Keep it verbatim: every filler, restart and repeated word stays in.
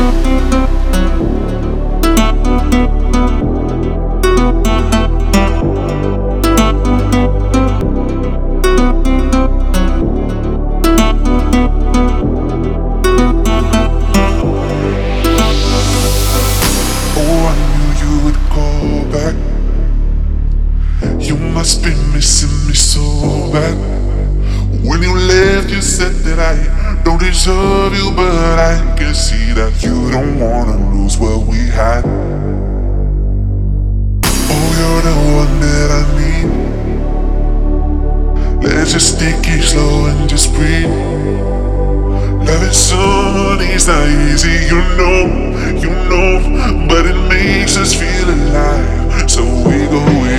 Oh, I knew you would call back. You must be missing me so bad. When you left, you said that I don't deserve you, but I can see that you don't wanna lose what we had. Oh, you're the one that I need. Let's just take it slow and just breathe. Loving someone is not easy, you know, you know, but it makes us feel alive. So we go